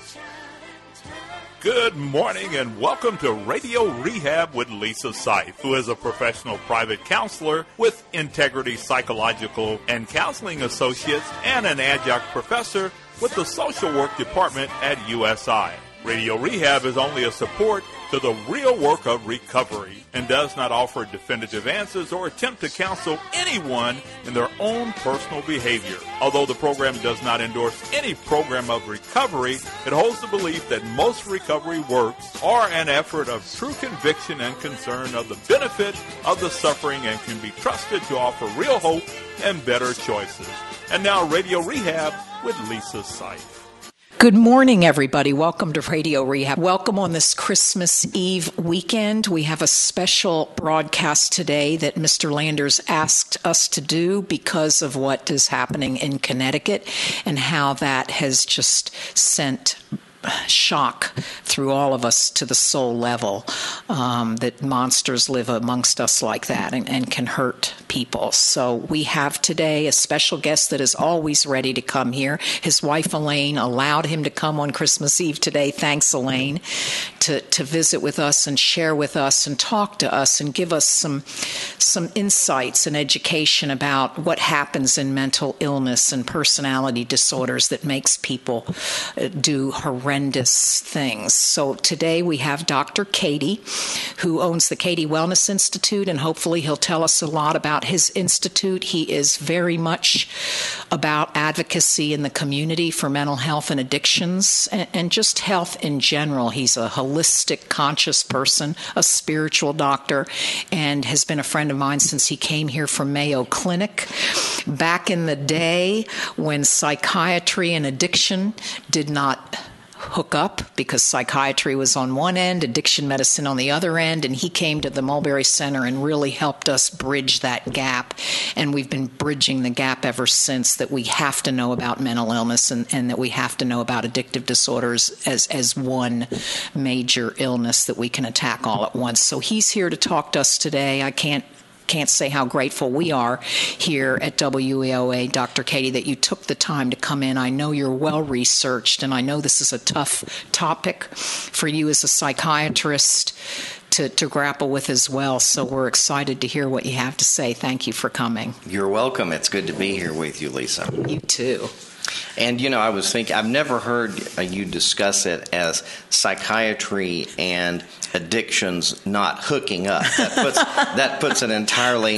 Good morning and welcome to Radio Rehab with Lisa Seif, who is a professional private counselor with Integrity Psychological and Counseling Associates and an adjunct professor with the Social Work Department at USI. Radio Rehab is only a support to the real work of recovery and does not offer definitive answers or attempt to counsel anyone in their own personal behavior. Although the program does not endorse any program of recovery, it holds the belief that most recovery works are an effort of true conviction and concern of the benefit of the suffering and can be trusted to offer real hope and better choices. And now Radio Rehab with Lisa Seif. Good morning, everybody. Welcome to Radio Rehab. Welcome on this Christmas Eve weekend. We have a special broadcast today that Mr. Landers asked us to do because of what is happening in Connecticut and how that has just sent shock through all of us to the soul level, that monsters live amongst us like that and can hurt people. So we have today a special guest that is always ready to come here. His wife Elaine allowed him to come on Christmas Eve today. Thanks, Elaine, to visit with us and share with us and talk to us and give us some insights and education about what happens in mental illness and personality disorders that makes people do horrendous things. So today we have Dr. Katie, who owns the Katie Wellness Institute, and hopefully he'll tell us a lot about his institute. He is very much about advocacy in the community for mental health and addictions and just health in general. He's a holistic, conscious person, a spiritual doctor, and has been a friend of mine since he came here from Mayo Clinic back in the day when psychiatry and addiction did not hook up, because psychiatry was on one end, addiction medicine on the other end, and he came to the Mulberry Center and really helped us bridge that gap. And we've been bridging the gap ever since, that we have to know about mental illness and that we have to know about addictive disorders as one major illness that we can attack all at once. So he's here to talk to us today. I can't say how grateful we are here at WEOA, Dr. Katie, that you took the time to come in. I know you're well-researched, and I know this is a tough topic for you as a psychiatrist to grapple with as well. So we're excited to hear what you have to say. Thank you for coming. You're welcome. It's good to be here with you, Lisa. You too. And, I was thinking, I've never heard you discuss it as psychiatry and addictions not hooking up. That puts an entirely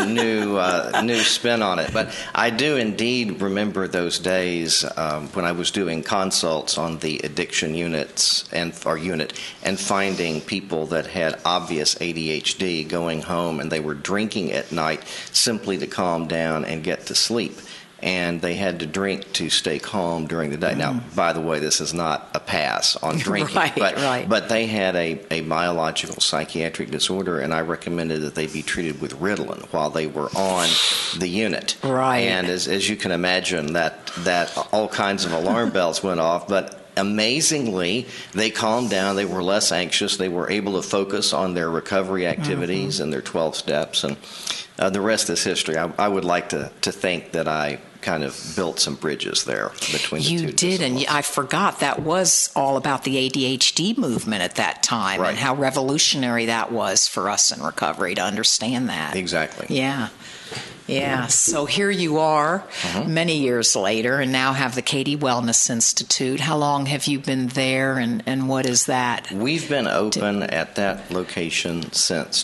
new spin on it. But I do indeed remember those days when I was doing consults on the addiction unit and finding people that had obvious ADHD going home, and they were drinking at night simply to calm down and get to sleep. And they had to drink to stay calm during the day. Now, by the way, this is not a pass on drinking, right. But they had a biological psychiatric disorder, and I recommended that they be treated with Ritalin while they were on the unit. Right. And as you can imagine, that all kinds of alarm bells went off, but amazingly, they calmed down. They were less anxious. They were able to focus on their recovery activities and their 12 steps, and the rest is history. I would like to think that I kind of built some bridges there between the two. You did, and I forgot that was all about the ADHD movement at that time, right, and how revolutionary that was for us in recovery to understand that. Exactly. Yeah. So here you are many years later and now have the Katie Wellness Institute. How long have you been there, and what is that? We've been open at that location since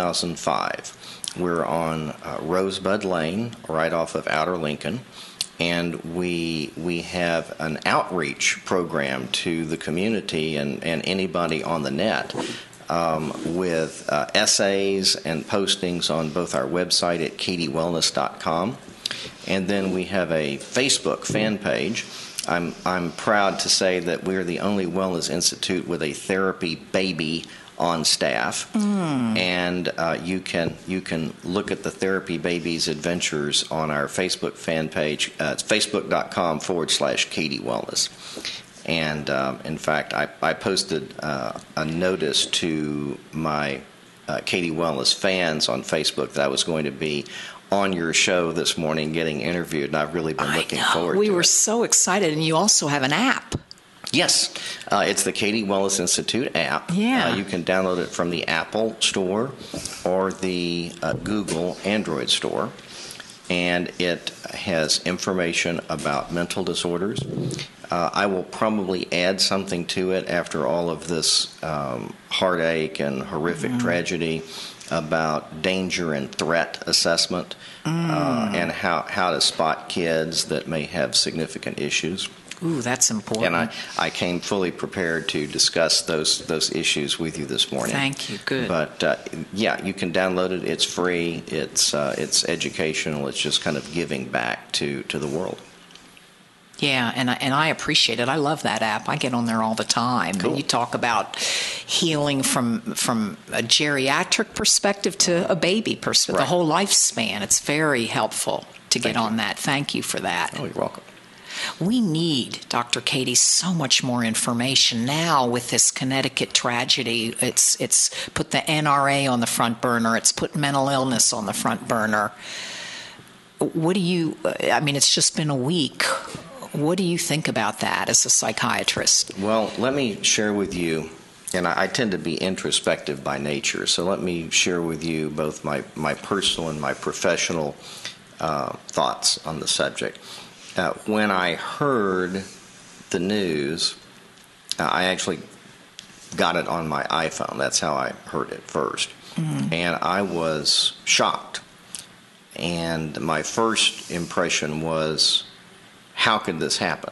2005. We're on Rosebud Lane, right off of Outer Lincoln, and we have an outreach program to the community and anybody on the net with essays and postings on both our website at katiewellness.com, and then we have a Facebook fan page. I'm proud to say that we're the only wellness institute with a therapy baby on staff, and you can look at the Therapy Babies adventures on our Facebook fan page. It's facebook.com/Katie Wellness. And in fact, I posted a notice to my Katie Wellness fans on Facebook that I was going to be on your show this morning getting interviewed, and I've really been looking forward to it. We were so excited, and you also have an app. Yes, it's the Katie Wallace Institute app. Yeah. You can download it from the Apple Store or the Google Android Store. And it has information about mental disorders. I will probably add something to it after all of this heartache and horrific tragedy about danger and threat assessment and how to spot kids that may have significant issues. Ooh, that's important. And I came fully prepared to discuss those issues with you this morning. Thank you. Good. But yeah, you can download it. It's free. It's educational. It's just kind of giving back to the world. Yeah, and I appreciate it. I love that app. I get on there all the time. Cool. You talk about healing from a geriatric perspective to a baby perspective, Right. the whole lifespan. It's very helpful to get Thank you. on that. Thank you for that. Oh, you're welcome. We need, Dr. Katie, so much more information now with this Connecticut tragedy. It's put the NRA on the front burner. It's put mental illness on the front burner. What do you, I mean, it's just been a week. What do you think about that as a psychiatrist? Well, let me share with you, and I tend to be introspective by nature, so let me share with you both my personal and my professional thoughts on the subject. When I heard the news, I actually got it on my iPhone. That's how I heard it first. And I was shocked. And my first impression was, how could this happen?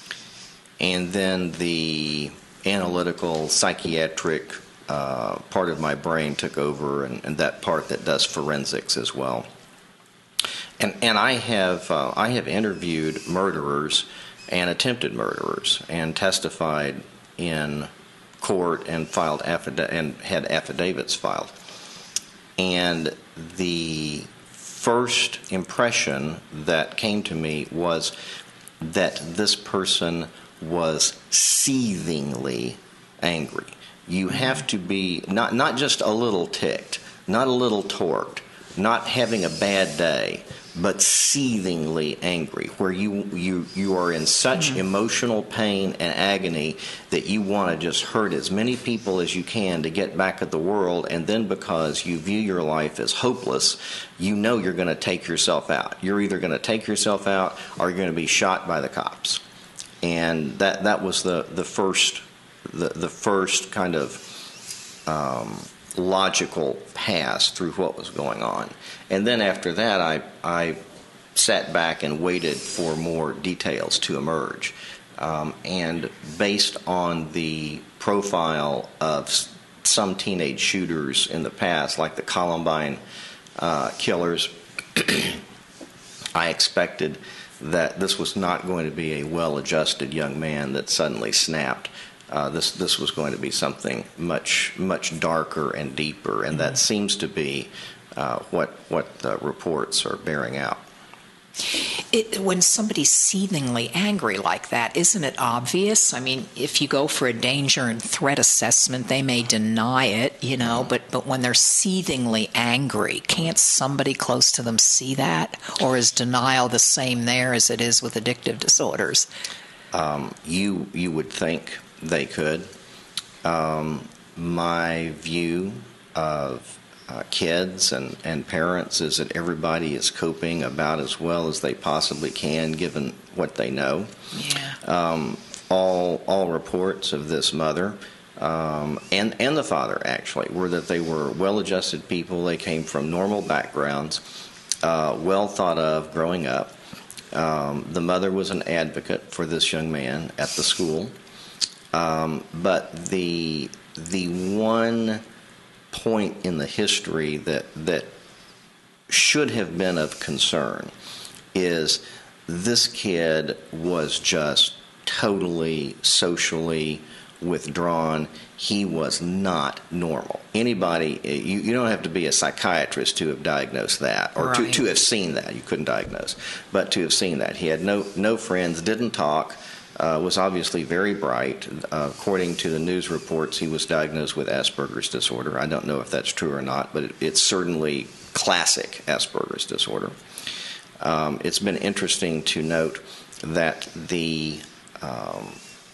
And then the analytical, psychiatric part of my brain took over, and that part that does forensics as well. And I have interviewed murderers and attempted murderers and testified in court and had affidavits filed. And the first impression that came to me was that this person was seethingly angry. You have to be not just a little ticked, not a little torqued, not having a bad day, but seethingly angry, where you are in such emotional pain and agony that you want to just hurt as many people as you can to get back at the world, and then because you view your life as hopeless, you know you're going to take yourself out. You're either going to take yourself out or you're going to be shot by the cops. And that was the first kind of logical pass through what was going on. And then after that, I sat back and waited for more details to emerge. And based on the profile of some teenage shooters in the past, like the Columbine killers, I expected that this was not going to be a well-adjusted young man that suddenly snapped. This was going to be something much darker and deeper, and that seems to be what the reports are bearing out. When somebody's seethingly angry like that, isn't it obvious? I mean, if you go for a danger and threat assessment, they may deny it, but when they're seethingly angry, can't somebody close to them see that? Or is denial the same there as it is with addictive disorders? You would think they could. My view of kids and parents is that everybody is coping about as well as they possibly can given what they know. Yeah. All reports of this mother and the father actually were that they were well-adjusted people. They came from normal backgrounds, well thought of growing up. The mother was an advocate for this young man at the school. But the one point in the history that should have been of concern is this kid was just totally socially withdrawn. He was not normal. Anybody, you don't have to be a psychiatrist to have diagnosed that, or right. to have seen that. You couldn't diagnose, but to have seen that. He had no friends, didn't talk, was obviously very bright. According to the news reports, he was diagnosed with Asperger's disorder. I don't know if that's true or not, but it's certainly classic Asperger's disorder. It's been interesting to note that the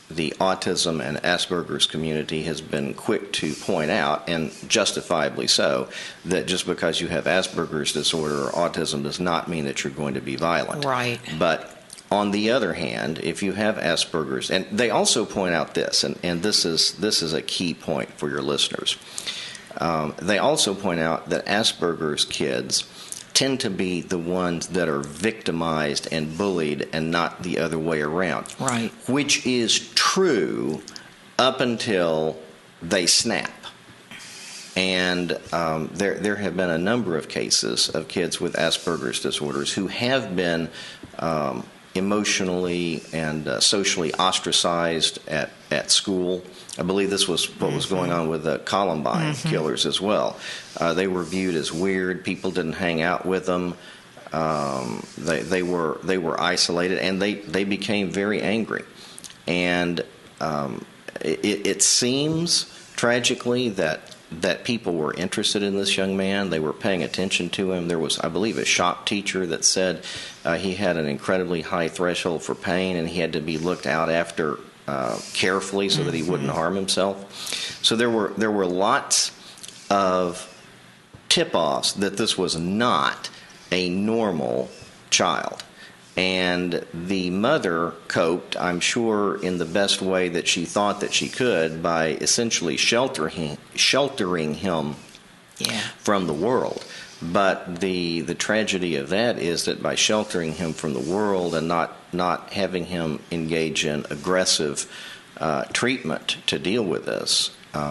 autism and Asperger's community has been quick to point out, and justifiably so, that just because you have Asperger's disorder or autism does not mean that you're going to be violent. Right. But on the other hand, if you have Asperger's, and they also point out this, and this is a key point for your listeners. They also point out that Asperger's kids tend to be the ones that are victimized and bullied and not the other way around. Right. Which is true up until they snap. And there have been a number of cases of kids with Asperger's disorders who have been emotionally and socially ostracized at school. I believe this was what was going on with the Columbine killers as well. They were viewed as weird. People didn't hang out with them. They were isolated, and they became very angry. And it seems tragically that people were interested in this young man. They were paying attention to him. There was, I believe, a shop teacher that said he had an incredibly high threshold for pain, and he had to be looked out after carefully so that he wouldn't harm himself. So there were lots of tip-offs that this was not a normal child. And the mother coped, I'm sure, in the best way that she thought that she could by essentially sheltering him from the world. But the tragedy of that is that by sheltering him from the world and not having him engage in aggressive treatment to deal with this,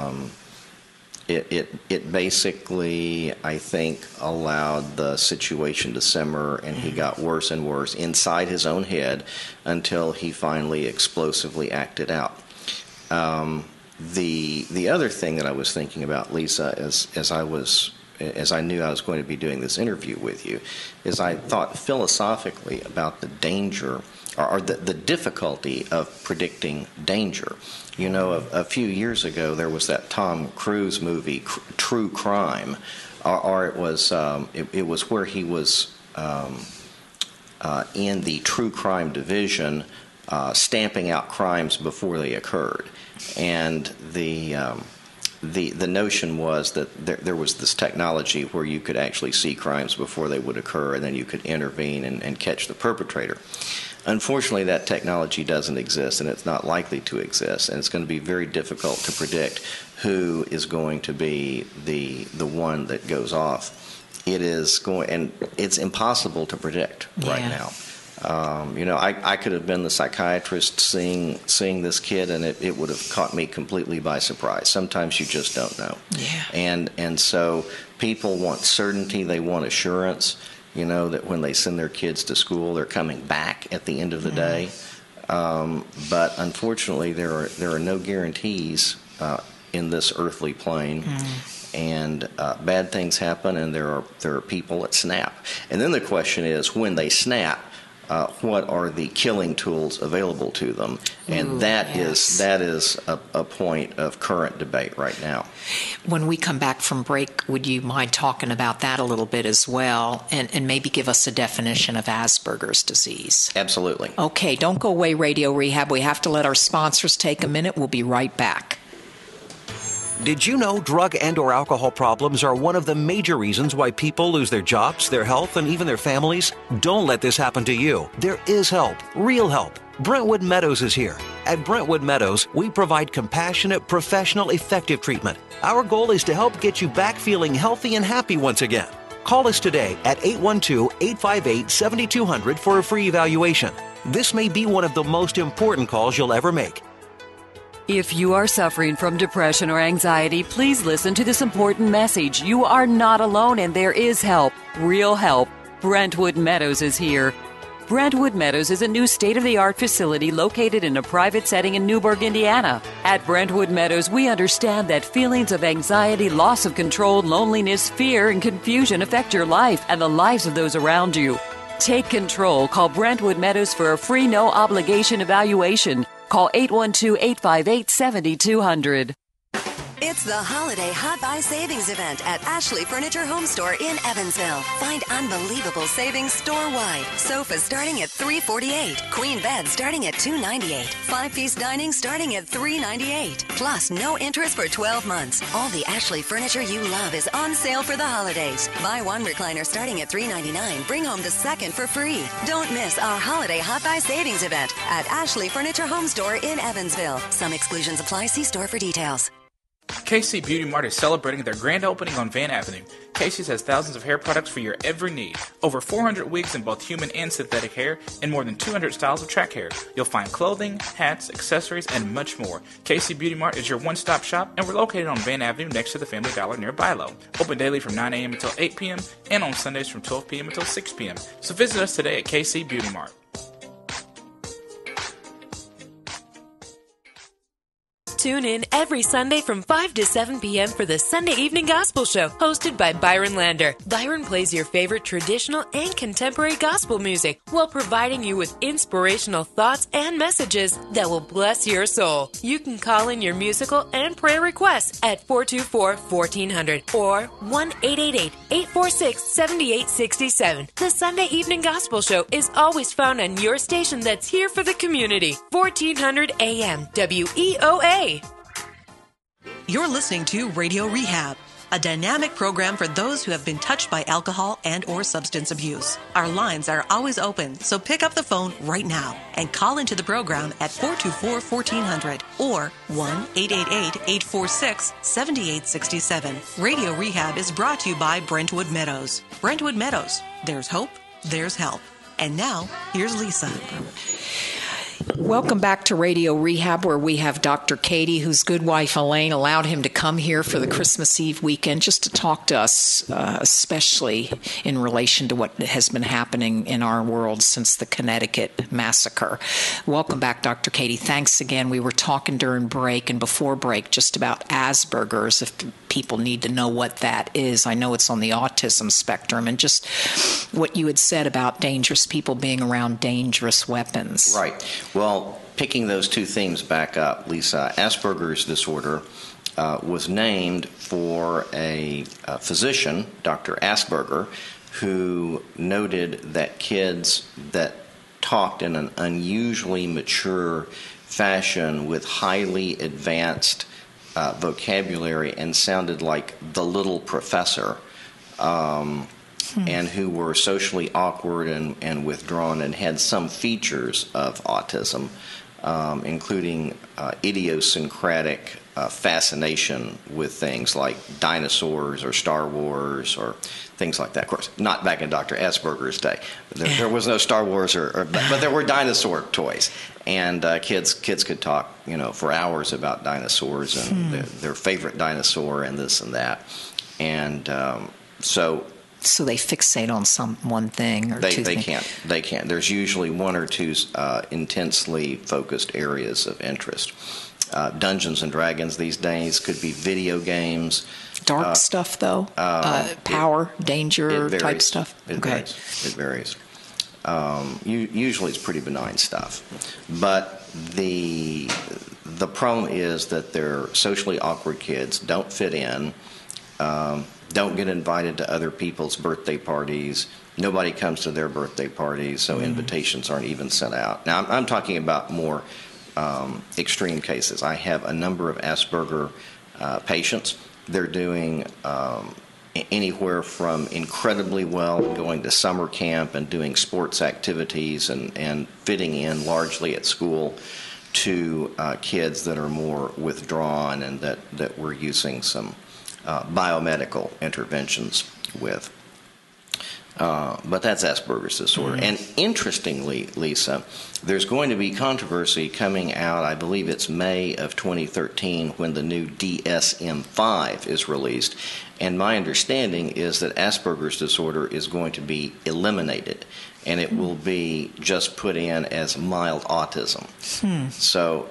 it basically, I think, allowed the situation to simmer, and he got worse and worse inside his own head until he finally explosively acted out. The other thing that I was thinking about, Lisa, as I knew I was going to be doing this interview with you, is I thought philosophically about the danger or the difficulty of predicting danger. You know, a few years ago there was that Tom Cruise movie, True Crime, or it was where he was in the true crime division, stamping out crimes before they occurred, and the notion was that there was this technology where you could actually see crimes before they would occur, and then you could intervene and catch the perpetrator. Unfortunately, that technology doesn't exist, and it's not likely to exist, and it's going to be very difficult to predict who is going to be the one that goes off. And it's impossible to predict right now. I could have been the psychiatrist seeing this kid, and it would have caught me completely by surprise. Sometimes you just don't know. Yeah. And so people want certainty. They want assurance, that when they send their kids to school, they're coming back at the end of the day. But unfortunately, there are no guarantees in this earthly plane. And bad things happen, and there are people that snap. And then the question is, when they snap, what are the killing tools available to them? And that is a point of current debate right now. When we come back from break, would you mind talking about that a little bit as well, and maybe give us a definition of Asperger's disease? Absolutely. Okay, don't go away, Radio Rehab. We have to let our sponsors take a minute. We'll be right back. Did you know drug and or alcohol problems are one of the major reasons why people lose their jobs, their health, and even their families? Don't let this happen to you. There is help, real help. Brentwood Meadows is here. At Brentwood Meadows, we provide compassionate, professional, effective treatment. Our goal is to help get you back feeling healthy and happy once again. Call us today at 812-858-7200 for a free evaluation. This may be one of the most important calls you'll ever make. If you are suffering from depression or anxiety, please listen to this important message. You are not alone, and there is help, real help. Brentwood Meadows is here. Brentwood Meadows is a new state-of-the-art facility located in a private setting in Newburgh, Indiana. At Brentwood Meadows, we understand that feelings of anxiety, loss of control, loneliness, fear, and confusion affect your life and the lives of those around you. Take control. Call Brentwood Meadows for a free, no-obligation evaluation. Call 812-858-7200. It's the Holiday Hot Buy Savings Event at Ashley Furniture Home Store in Evansville. Find unbelievable savings store-wide. Sofas starting at $348. Queen beds starting at $298. 5-piece dining starting at $398. Plus, no interest for 12 months. All the Ashley furniture you love is on sale for the holidays. Buy one recliner starting at $399. Bring home the second for free. Don't miss our Holiday Hot Buy Savings Event at Ashley Furniture Home Store in Evansville. Some exclusions apply. See store for details. KC Beauty Mart is celebrating their grand opening on Van Avenue. Casey's has thousands of hair products for your every need. Over 400 wigs in both human and synthetic hair, and more than 200 styles of track hair. You'll find clothing, hats, accessories, and much more. KC Beauty Mart is your one-stop shop, and we're located on Van Avenue next to the Family Dollar near Bilo. Open daily from 9 a.m. until 8 p.m., and on Sundays from 12 p.m. until 6 p.m. So visit us today at KC Beauty Mart. Tune in every Sunday from 5 to 7 p.m. for the Sunday Evening Gospel Show, hosted by Byron Lander. Byron plays your favorite traditional and contemporary gospel music while providing you with inspirational thoughts and messages that will bless your soul. You can call in your musical and prayer requests at 424-1400 or 1-888-846-7867. The Sunday Evening Gospel Show is always found on your station that's here for the community. 1400 AM WEOA. You're listening to Radio Rehab, a dynamic program for those who have been touched by alcohol and or substance abuse. Our lines are always open, so pick up the phone right now and call into the program at 424-1400 or 1-888-846-7867. Radio Rehab is brought to you by Brentwood Meadows. Brentwood Meadows, there's hope, there's help. And now, here's Lisa. Welcome back to Radio Rehab, where we have Dr. Katie, whose good wife Elaine allowed him to come here for the Christmas Eve weekend just to talk to us, especially in relation to what has been happening in our world since the Connecticut massacre. Welcome back, Dr. Katie. Thanks again. We were talking during break and before break just about Asperger's, if people need to know what that is. I know it's on the autism spectrum, and just what you had said about dangerous people being around dangerous weapons. Right. Well, picking those two themes back up, Lisa, Asperger's disorder was named for a physician, Dr. Asperger, who noted that kids that talked in an unusually mature fashion with highly advanced vocabulary and sounded like the little professor, and who were socially awkward and withdrawn and had some features of autism, including idiosyncratic fascination with things like dinosaurs or Star Wars or things like that. Of course, not back in Dr. Asperger's day. There was no Star Wars, but there were dinosaur toys. And kids could talk, for hours about dinosaurs and their favorite dinosaur and this and that. And so they fixate on one thing or two things. They can't. There's usually one or two intensely focused areas of interest. Dungeons and Dragons these days could be video games. Dark stuff, though? Power, danger type stuff? It varies. Usually it's pretty benign stuff. But the problem is that they're socially awkward kids, don't fit in, don't get invited to other people's birthday parties. Nobody comes to their birthday parties, so invitations aren't even sent out. Now, I'm talking about more extreme cases. I have a number of Asperger patients. They're doing anywhere from incredibly well, going to summer camp and doing sports activities and fitting in largely at school, to kids that are more withdrawn and that we're using some biomedical interventions with. But that's Asperger's disorder. And interestingly, Lisa, there's going to be controversy coming out, I believe it's May of 2013, when the new DSM-5 is released. And my understanding is that Asperger's disorder is going to be eliminated, and it will be just put in as mild autism. So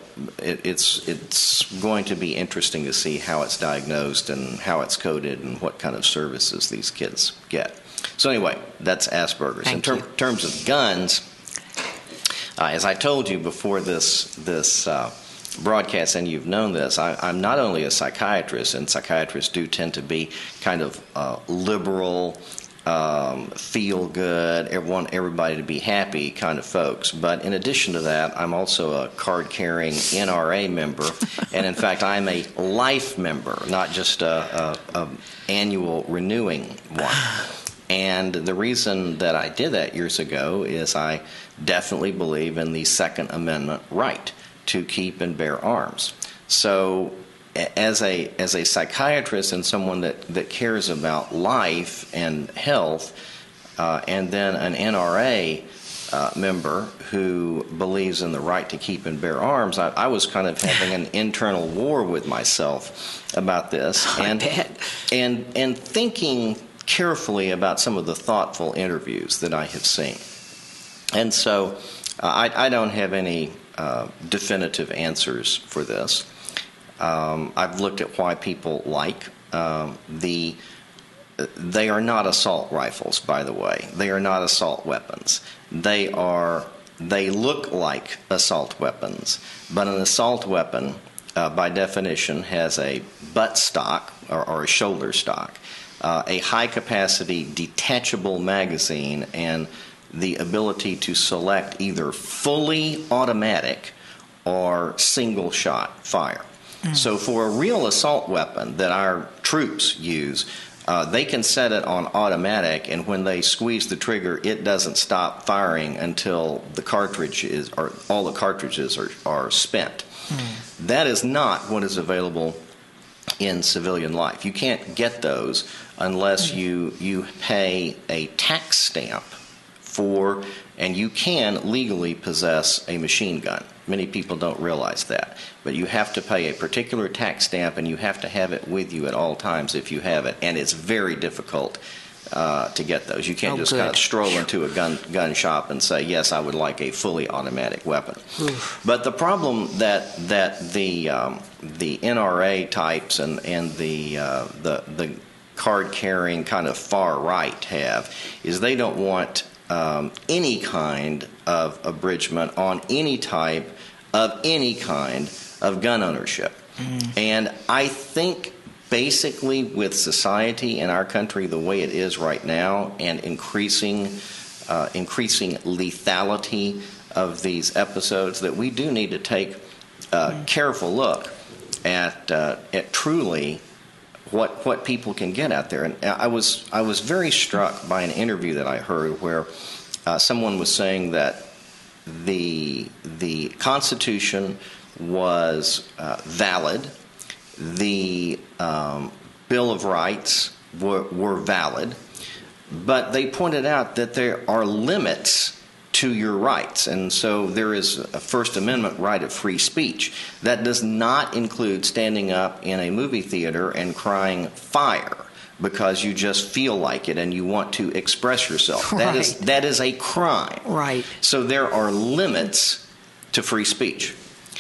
it's going to be interesting to see how it's diagnosed and how it's coded and what kind of services these kids get. So anyway, that's Asperger's. In terms of guns, as I told you before this broadcast, and you've known this, I'm not only a psychiatrist, and psychiatrists do tend to be kind of liberal, feel good, want everybody to be happy kind of folks. But in addition to that, I'm also a card-carrying NRA member, and in fact, I'm a life member, not just a annual renewing one. And the reason that I did that years ago is I definitely believe in the Second Amendment right to keep and bear arms. So as a psychiatrist and someone that cares about life and health, and then an NRA member who believes in the right to keep and bear arms, I was kind of having an internal war with myself about this, and thinking carefully about some of the thoughtful interviews that I have seen. And so I don't have any definitive answers for this. I've looked at why people like they are not assault rifles, by the way. They are not assault weapons. They look like assault weapons, but an assault weapon, by definition, has a butt stock or a shoulder stock, a high-capacity detachable magazine, and the ability to select either fully automatic or single-shot fire. So for a real assault weapon that our troops use, they can set it on automatic, and when they squeeze the trigger, it doesn't stop firing until the cartridge all the cartridges are spent. That is not what is available in civilian life. You can't get those unless you pay a tax stamp for, and you can legally possess a machine gun. Many people don't realize that. But you have to pay a particular tax stamp, and you have to have it with you at all times if you have it. And it's very difficult to get those. You can't kind of stroll into a gun shop and say, yes, I would like a fully automatic weapon. But the problem that the NRA types and the card-carrying kind of far right have is they don't want any kind of abridgment on any type of any kind of gun ownership. And I think basically with society in our country the way it is right now, and increasing lethality of these episodes, that we do need to take a careful look at truly what people can get out there. And I was very struck by an interview that I heard where someone was saying that the Constitution was valid, the Bill of Rights were valid, but they pointed out that there are limits to your rights. And so there is a First Amendment right of free speech. That does not include standing up in a movie theater and crying fire because you just feel like it and you want to express yourself. Right. That is a crime. Right. So there are limits to free speech.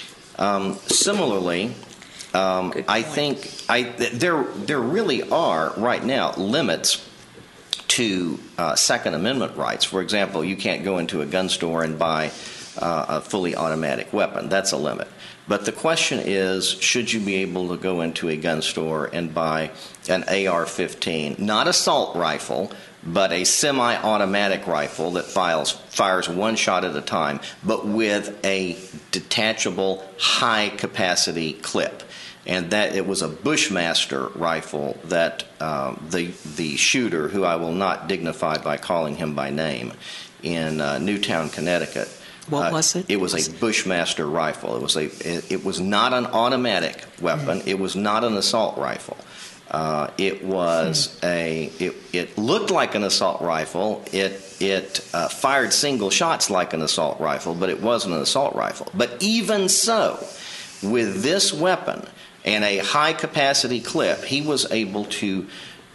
Similarly, I think there really are right now limits to Second Amendment rights. For example, you can't go into a gun store and buy a fully automatic weapon. That's a limit. But the question is, should you be able to go into a gun store and buy an AR-15, not assault rifle, but a semi-automatic rifle that fires one shot at a time, but with a detachable high-capacity clip? And that it was a Bushmaster rifle that the shooter, who I will not dignify by calling him by name, in Newtown, Connecticut. What was it? It was a Bushmaster rifle. It was not an automatic weapon. It was not an assault rifle. It was it looked like an assault rifle. It fired single shots like an assault rifle, but it wasn't an assault rifle. But even so, with this weapon and a high-capacity clip, he was able to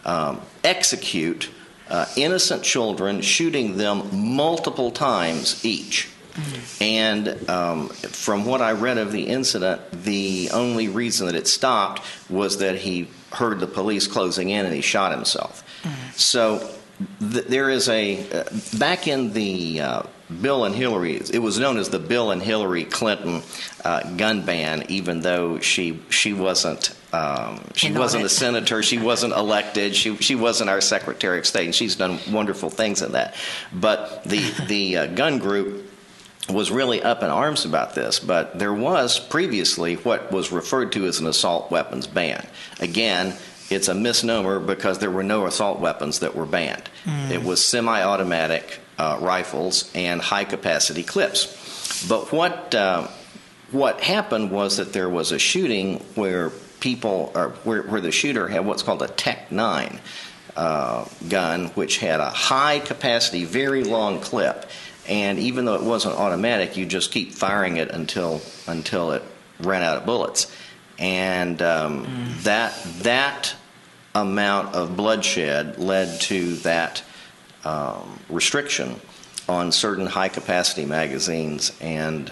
execute innocent children, shooting them multiple times each. And from what I read of the incident, the only reason that it stopped was that he heard the police closing in and he shot himself. So there is back in the Bill and Hillary, it was known as the Bill and Hillary Clinton gun ban, even though she wasn't a senator, she wasn't elected, she wasn't our Secretary of State, and she's done wonderful things in that. But the gun group was really up in arms about this, but there was previously what was referred to as an assault weapons ban. Again, it's a misnomer because there were no assault weapons that were banned. It was semi-automatic rifles and high-capacity clips. But what happened was that there was a shooting where where the shooter had what's called a Tech-9 gun, which had a high-capacity, very long clip. And even though it wasn't automatic, you just keep firing it until it ran out of bullets. And that amount of bloodshed led to that restriction on certain high-capacity magazines and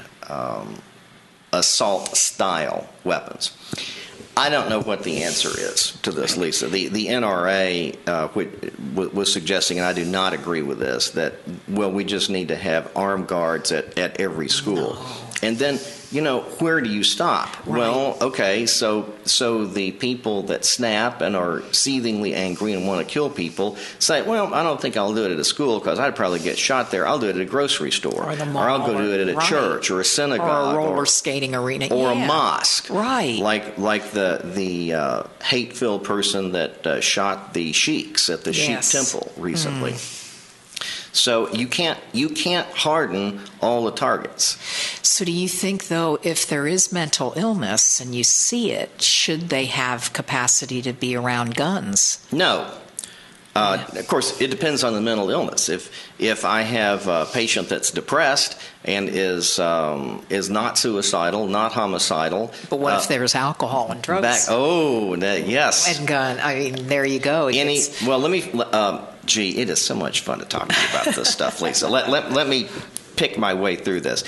assault-style weapons. I don't know what the answer is to this, Lisa. The NRA was suggesting, and I do not agree with this, that, well, we just need to have armed guards at every school. No. And then, where do you stop? Right. Well, okay, so the people that snap and are seethingly angry and want to kill people say, well, I don't think I'll do it at a school because I'd probably get shot there. I'll do it at a grocery store. Or the mall. Or I'll go do it at a church or a synagogue. Or a roller skating arena. Or a mosque. Right. Like the hate-filled person that shot the sheiks at the Sheik Temple recently. So you can't harden all the targets. So do you think, though, if there is mental illness and you see it, should they have capacity to be around guns? No. Of course, it depends on the mental illness. If I have a patient that's depressed and is not suicidal, not homicidal. But what if there's alcohol and drugs? Yes. And gun. I mean, there you go. Gee, it is so much fun to talk to you about this stuff, Lisa. Let me pick my way through this.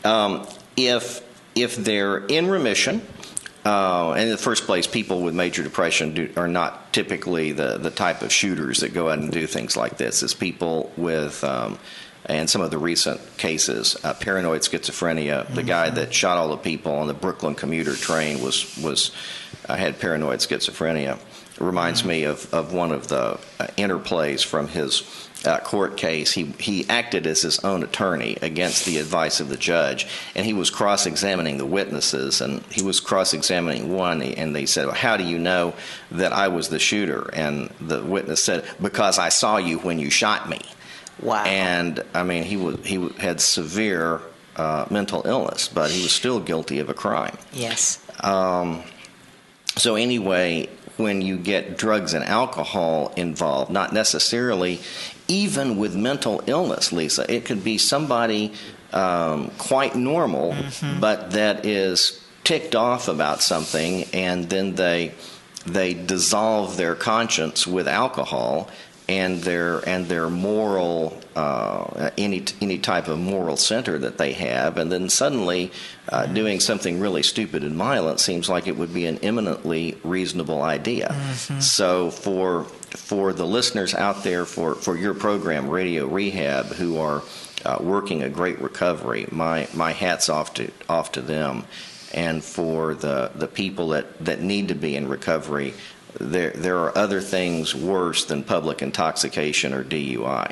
If they're in remission, and in the first place, people with major depression are not typically the type of shooters that go out and do things like this. It's people with, and some of the recent cases, paranoid schizophrenia. The guy that shot all the people on the Brooklyn commuter train had paranoid schizophrenia. It reminds me of one of the interplays from his court case. He acted as his own attorney against the advice of the judge, and he was cross-examining the witnesses, and he was cross-examining one, and they said, well, how do you know that I was the shooter? And the witness said, because I saw you when you shot me. Wow. And, I mean, he had severe mental illness, but he was still guilty of a crime. Yes. So anyway, when you get drugs and alcohol involved, not necessarily even with mental illness, Lisa. It could be somebody quite normal, but that is ticked off about something, and then they dissolve their conscience with alcohol and their moral any type of moral center that they have, and then suddenly doing something really stupid and violent seems like it would be an eminently reasonable idea. So for the listeners out there for your program, Radio Rehab, who are working a great recovery, my hat's off to them. And for the people that need to be in recovery, there are other things worse than public intoxication or DUI,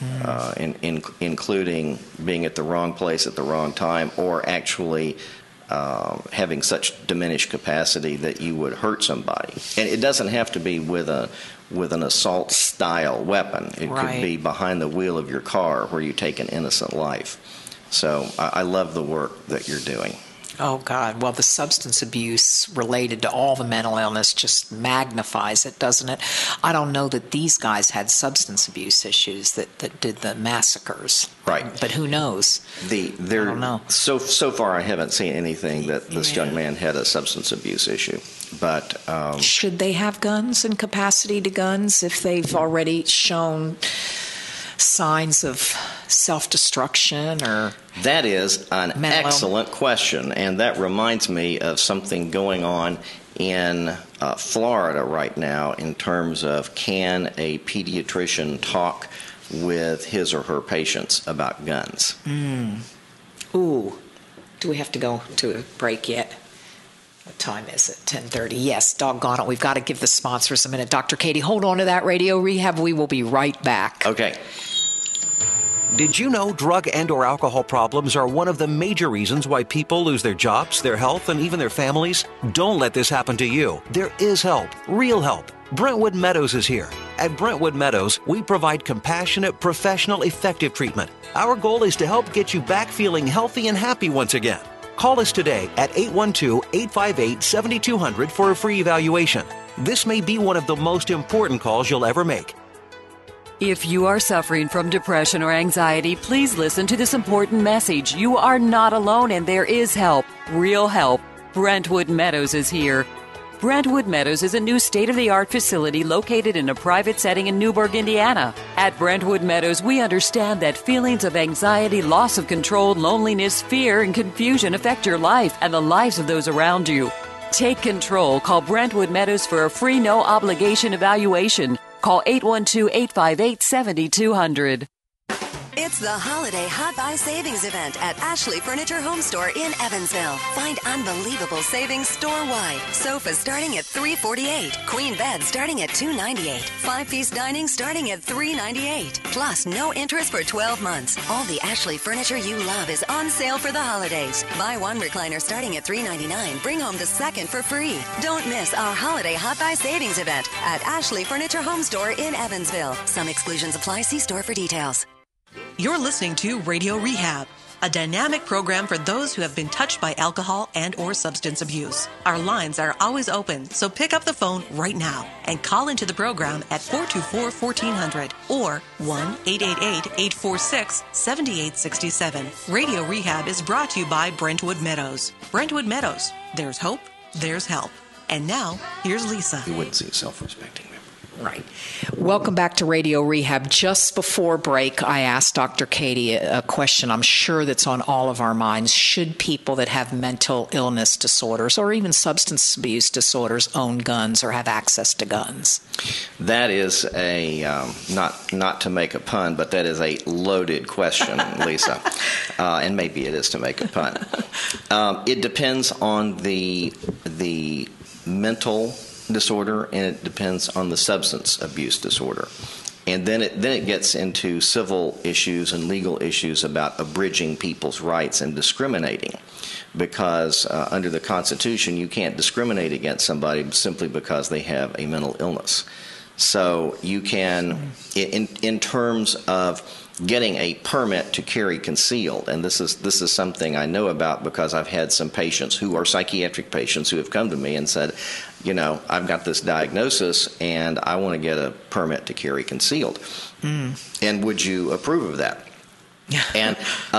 including being at the wrong place at the wrong time, or actually having such diminished capacity that you would hurt somebody. And it doesn't have to be with an assault-style weapon. It could be behind the wheel of your car where you take an innocent life. So I love the work that you're doing. Oh, God. Well, the substance abuse related to all the mental illness just magnifies it, doesn't it? I don't know that these guys had substance abuse issues that did the massacres. Right. But who knows? I don't know. So far, I haven't seen anything that this young man had a substance abuse issue. But should they have guns and capacity to guns if they've already shown signs of self-destruction? Or that is an excellent question, and that reminds me of something going on in Florida right now in terms of, can a pediatrician talk with his or her patients about guns. Ooh, do we have to go to a break yet? What time is it? 10:30. Yes, doggone it. We've got to give the sponsors a minute. Dr. Katie, hold on to that Radio Rehab. We will be right back. Okay. Did you know drug and or alcohol problems are one of the major reasons why people lose their jobs, their health, and even their families? Don't let this happen to you. There is help, real help. Brentwood Meadows is here. At Brentwood Meadows, we provide compassionate, professional, effective treatment. Our goal is to help get you back feeling healthy and happy once again. Call us today at 812-858-7200 for a free evaluation. This may be one of the most important calls you'll ever make. If you are suffering from depression or anxiety, please listen to this important message. You are not alone and there is help, real help. Brentwood Meadows is here. Brentwood Meadows is a new state-of-the-art facility located in a private setting in Newburgh, Indiana. At Brentwood Meadows, we understand that feelings of anxiety, loss of control, loneliness, fear, and confusion affect your life and the lives of those around you. Take control. Call Brentwood Meadows for a free, no-obligation evaluation. Call 812-858-7200. It's the Holiday Hot Buy Savings Event at Ashley Furniture Home Store in Evansville. Find unbelievable savings store-wide. Sofas starting at $348. Queen beds starting at $298. 5-piece dining starting at $398. Plus, no interest for 12 months. All the Ashley furniture you love is on sale for the holidays. Buy one recliner starting at $399. Bring home the second for free. Don't miss our Holiday Hot Buy Savings Event at Ashley Furniture Home Store in Evansville. Some exclusions apply. See store for details. You're listening to Radio Rehab, a dynamic program for those who have been touched by alcohol and or substance abuse. Our lines are always open, so pick up the phone right now and call into the program at 424-1400 or 1-888-846-7867. Radio Rehab is brought to you by Brentwood Meadows. Brentwood Meadows, there's hope, there's help. And now, here's Lisa. You wouldn't see a self-respecting member. Right. Welcome back to Radio Rehab. Just before break, I asked Dr. Katie a question I'm sure that's on all of our minds. Should people that have mental illness disorders or even substance abuse disorders own guns or have access to guns? That is a, not to make a pun, but that is a loaded question, Lisa. And maybe it is to make a pun. It depends on the mental disorder, and it depends on the substance abuse disorder. And then it gets into civil issues and legal issues about abridging people's rights and discriminating, because under the Constitution you can't discriminate against somebody simply because they have a mental illness. So you can, in terms of getting a permit to carry concealed, and this is something I know about because I've had some patients who are psychiatric patients who have come to me and said, you know, I've got this diagnosis and I want to get a permit to carry concealed. And would you approve of that? And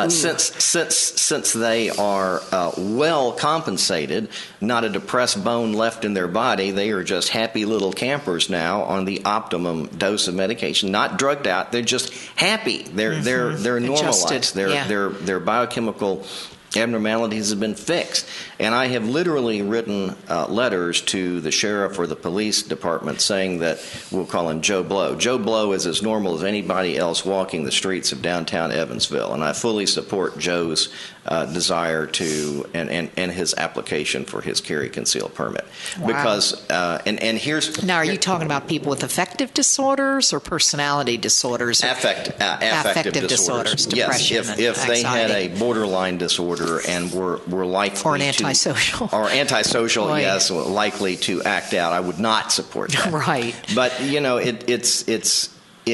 since they are well compensated, not a depressed bone left in their body, they are just happy little campers now on the optimum dose of medication, not drugged out. They're just happy. They're normalized. Their biochemical abnormalities have been fixed. And I have literally written letters to the sheriff or the police department saying that we'll call him Joe Blow. Joe Blow is as normal as anybody else walking the streets of downtown Evansville, and I fully support Joe's desire to and his application for his carry conceal permit. Wow. Because and here's now, are you talking about people with affective disorders or personality disorders? Affective disorders. Depression, yes, if they had a borderline disorder and were likely or an antisocial right. Yes, likely to act out, I would not support that. Right. But you know, it's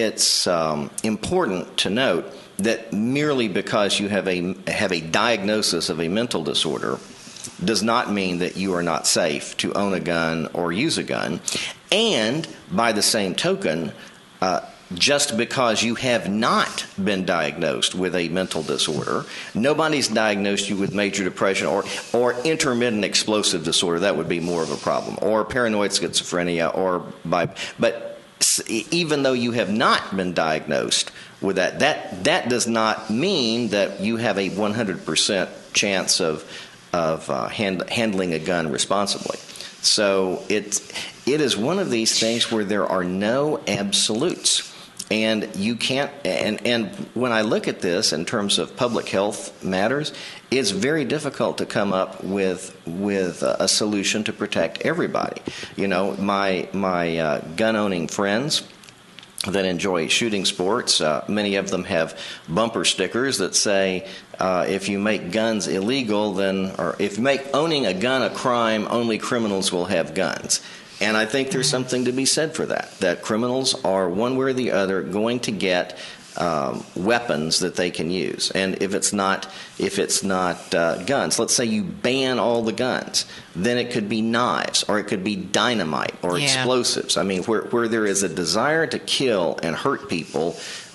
important to note that merely because you have a diagnosis of a mental disorder does not mean that you are not safe to own a gun or use a gun. And by the same token, just because you have not been diagnosed with a mental disorder, nobody's diagnosed you with major depression or intermittent explosive disorder. That would be more of a problem, or paranoid schizophrenia, but even though you have not been diagnosed with that does not mean that you have a 100% chance of handling a gun responsibly. So it is one of these things where there are no absolutes. And you can't, and when I look at this in terms of public health matters, it's very difficult to come up with a solution to protect everybody. You know, my gun-owning friends that enjoy shooting sports, many of them have bumper stickers that say, if you make guns illegal, or if you make owning a gun a crime, only criminals will have guns. And I think there's something to be said for that criminals are one way or the other going to get weapons that they can use. And if it's not guns, let's say you ban all the guns, then it could be knives, or it could be dynamite or explosives. I mean, where there is a desire to kill and hurt people,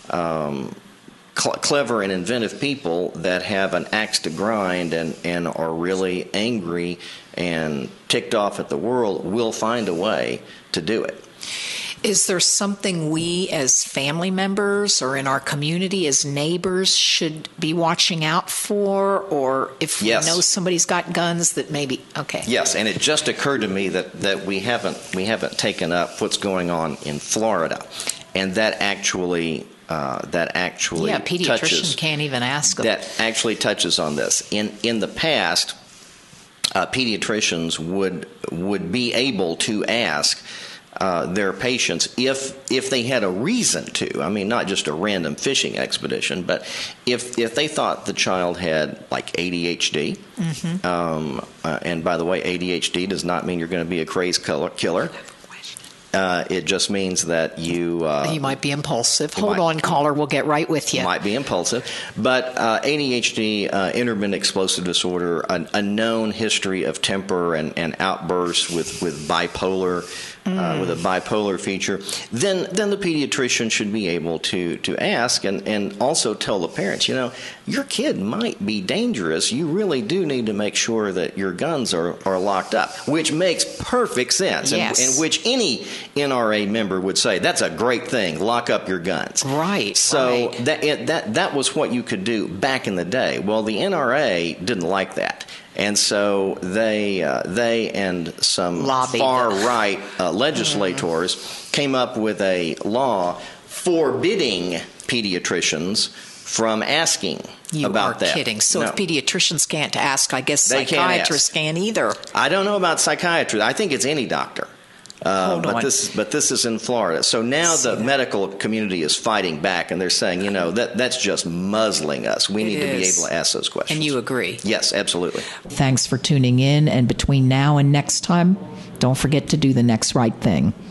clever and inventive people that have an axe to grind and are really angry and ticked off at the world will find a way to do it. Is there something we as family members or in our community as neighbors should be watching out for? Or if we know somebody's got guns that maybe, okay. Yes, and it just occurred to me that we haven't taken up what's going on in Florida. And that actually pediatrician touches, can't even ask them. That actually touches on this. In the past, pediatricians would be able to ask their patients if they had a reason to. I mean, not just a random fishing expedition, but if they thought the child had like ADHD, and by the way, ADHD does not mean you're going to be a crazy killer. It just means that you might be impulsive. Hold on, caller. We'll get right with you. Might be impulsive. But ADHD, intermittent explosive disorder, a known history of temper and outbursts with bipolar, with a bipolar feature, then the pediatrician should be able to ask and also tell the parents, you know, your kid might be dangerous. You really do need to make sure that your guns are locked up, which makes perfect sense. Yes. And which any NRA member would say, that's a great thing, lock up your guns. Right. So that was what you could do back in the day. Well, the NRA didn't like that. And so they and some far-right legislators came up with a law forbidding pediatricians from asking about that. You are kidding. So no. If pediatricians can't ask, I guess psychiatrists can't either. I don't know about psychiatrists. I think it's any doctor. Hold on. But this is in Florida. So now the medical community is fighting back, and they're saying, you know, that's just muzzling us. We need to be able to ask those questions. And you agree? Yes, absolutely. Thanks for tuning in. And between now and next time, don't forget to do the next right thing.